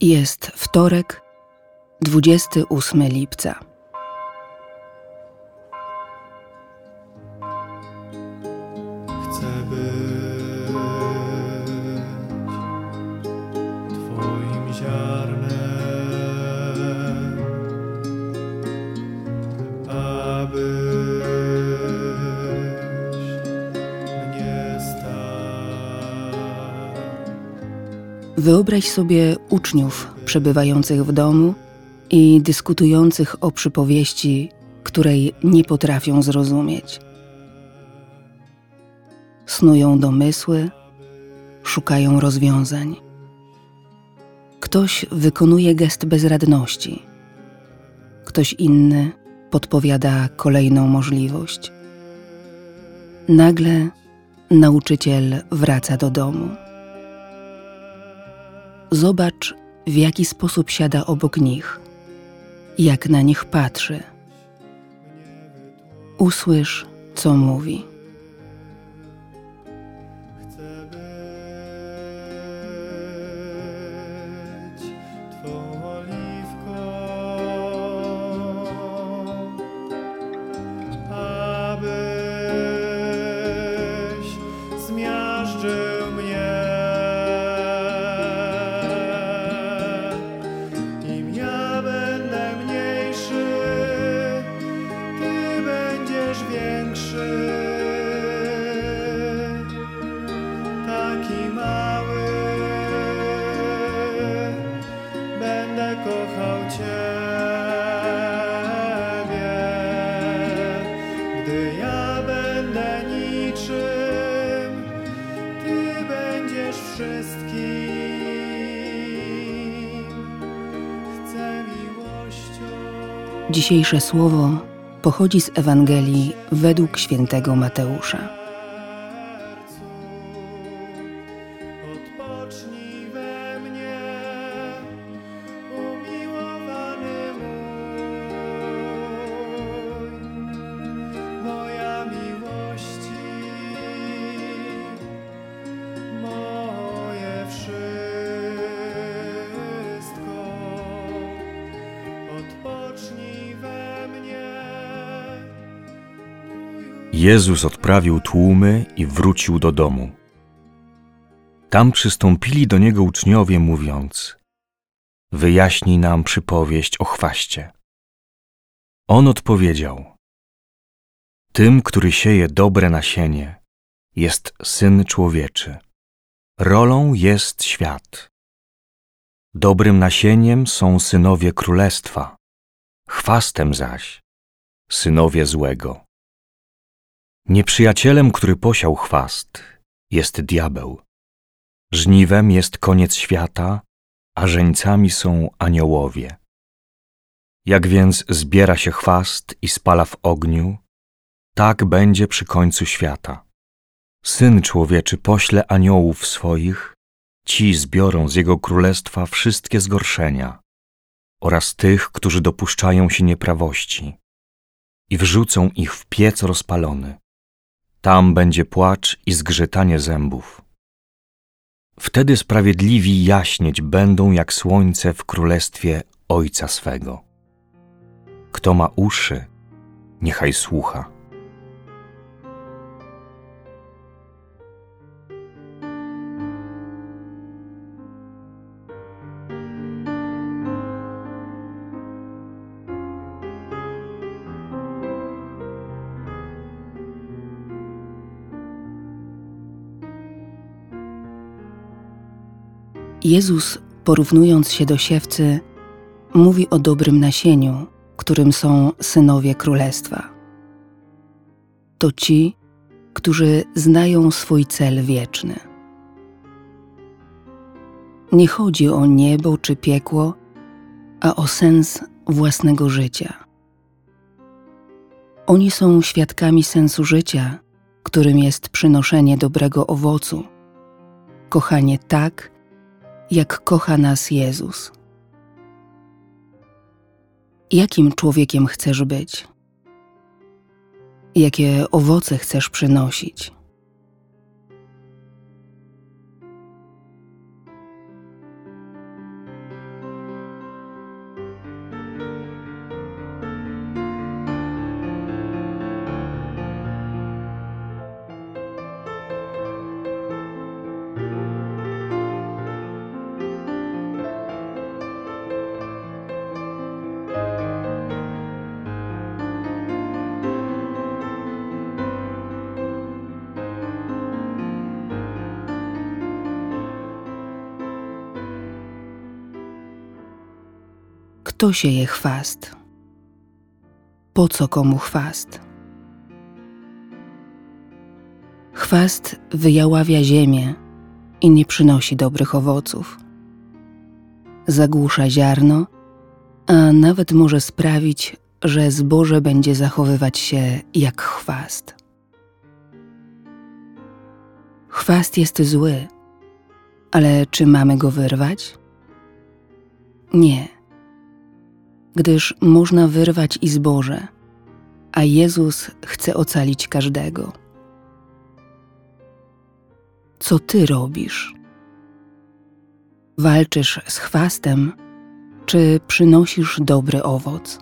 Jest wtorek, 28 lipca. Chcę być Twoim ziarnem, abyś mnie stał. Wyobraź sobie uczniów przebywających w domu i dyskutujących o przypowieści, której nie potrafią zrozumieć. Snują domysły, szukają rozwiązań. Ktoś wykonuje gest bezradności, ktoś inny podpowiada kolejną możliwość. Nagle nauczyciel wraca do domu. Zobacz, w jaki sposób siada obok nich, jak na nich patrzy. Usłysz, co mówi. Chcę być Twą oliwką, abyś zmiażdżył mnie. Im ja będę mniejszy, Ty będziesz większy. Taki mały będę kochał Ciebie, gdy ja będę niczym, Ty będziesz wszystkim. Chcę miłością. Dzisiejsze słowo pochodzi z Ewangelii według świętego Mateusza. Odpocznij we mnie, umiłowany mój, moja miłości, moje wszystko. Odpocznij we mnie. Jezus odprawił tłumy i wrócił do domu. Tam przystąpili do Niego uczniowie, mówiąc: wyjaśnij nam przypowieść o chwaście. On odpowiedział: tym, który sieje dobre nasienie, jest Syn Człowieczy. Rolą jest świat. Dobrym nasieniem są synowie Królestwa, chwastem zaś synowie złego. Nieprzyjacielem, który posiał chwast, jest diabeł. Żniwem jest koniec świata, a żeńcami są aniołowie. Jak więc zbiera się chwast i spala w ogniu, tak będzie przy końcu świata. Syn Człowieczy pośle aniołów swoich, ci zbiorą z Jego królestwa wszystkie zgorszenia oraz tych, którzy dopuszczają się nieprawości, i wrzucą ich w piec rozpalony. Tam będzie płacz i zgrzytanie zębów. Wtedy sprawiedliwi jaśnieć będą jak słońce w królestwie Ojca swego. Kto ma uszy, niechaj słucha. Jezus, porównując się do siewcy, mówi o dobrym nasieniu, którym są synowie Królestwa. To ci, którzy znają swój cel wieczny. Nie chodzi o niebo czy piekło, a o sens własnego życia. Oni są świadkami sensu życia, którym jest przynoszenie dobrego owocu, kochanie tak, jak kocha nas Jezus. Jakim człowiekiem chcesz być? Jakie owoce chcesz przynosić? Kto sieje chwast? Po co komu chwast? Chwast wyjaławia ziemię i nie przynosi dobrych owoców. Zagłusza ziarno, a nawet może sprawić, że zboże będzie zachowywać się jak chwast. Chwast jest zły, ale czy mamy go wyrwać? Nie, gdyż można wyrwać i zboże, a Jezus chce ocalić każdego. Co ty robisz? Walczysz z chwastem, czy przynosisz dobry owoc?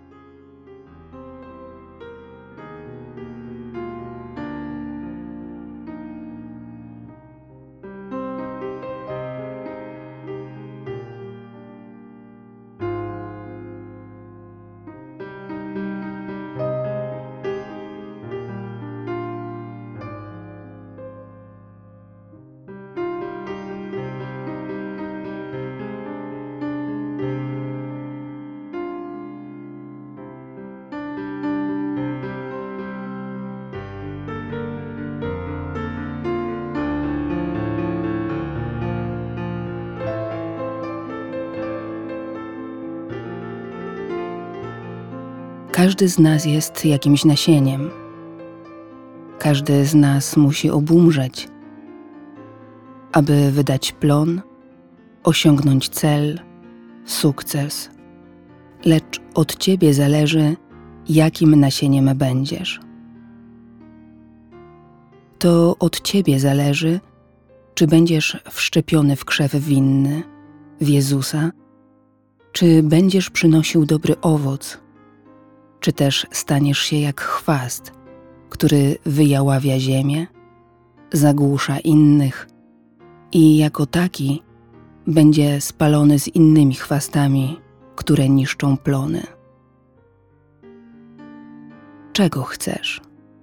Każdy z nas jest jakimś nasieniem. Każdy z nas musi obumrzeć, aby wydać plon, osiągnąć cel, sukces. Lecz od ciebie zależy, jakim nasieniem będziesz. To od ciebie zależy, czy będziesz wszczepiony w krzew winny, w Jezusa, czy będziesz przynosił dobry owoc, czy też staniesz się jak chwast, który wyjaławia ziemię, zagłusza innych i jako taki będzie spalony z innymi chwastami, które niszczą plony. Czego chcesz?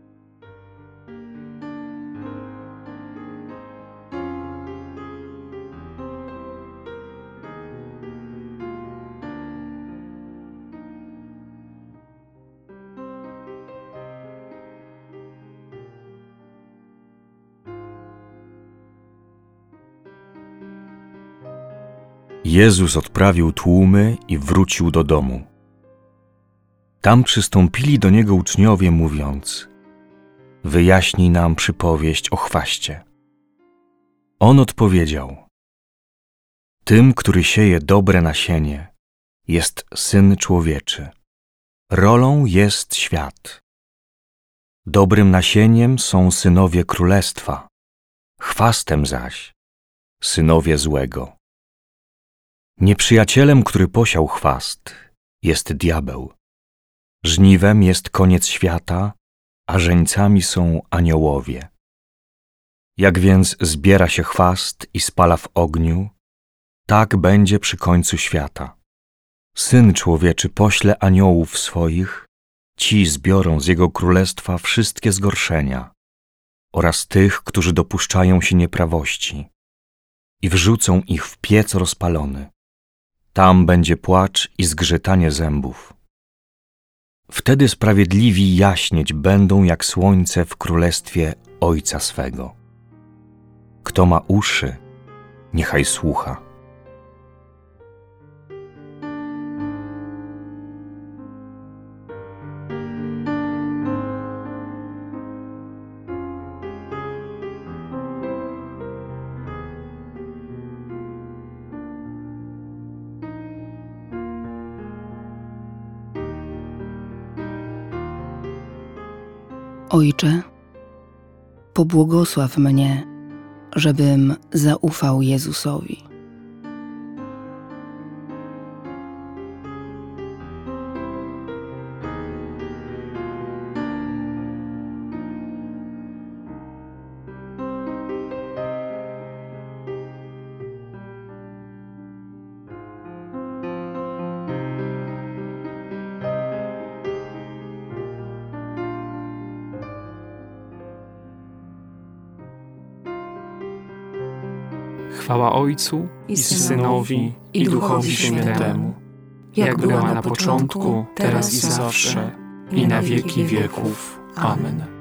Jezus odprawił tłumy i wrócił do domu. Tam przystąpili do Niego uczniowie, mówiąc: wyjaśnij nam przypowieść o chwaście. On odpowiedział: tym, który sieje dobre nasienie, jest Syn Człowieczy. Rolą jest świat. Dobrym nasieniem są synowie Królestwa, chwastem zaś synowie złego. Nieprzyjacielem, który posiał chwast, jest diabeł. Żniwem jest koniec świata, a żeńcami są aniołowie. Jak więc zbiera się chwast i spala w ogniu, tak będzie przy końcu świata. Syn Człowieczy pośle aniołów swoich, ci zbiorą z Jego królestwa wszystkie zgorszenia oraz tych, którzy dopuszczają się nieprawości, i wrzucą ich w piec rozpalony. Tam będzie płacz i zgrzytanie zębów. Wtedy sprawiedliwi jaśnieć będą jak słońce w królestwie Ojca swego. Kto ma uszy, niechaj słucha. Ojcze, pobłogosław mnie, żebym zaufał Jezusowi. Chwała Ojcu i Synowi, i Duchowi Świętemu, jak była na początku, teraz i zawsze, i na wieki wieków. Amen.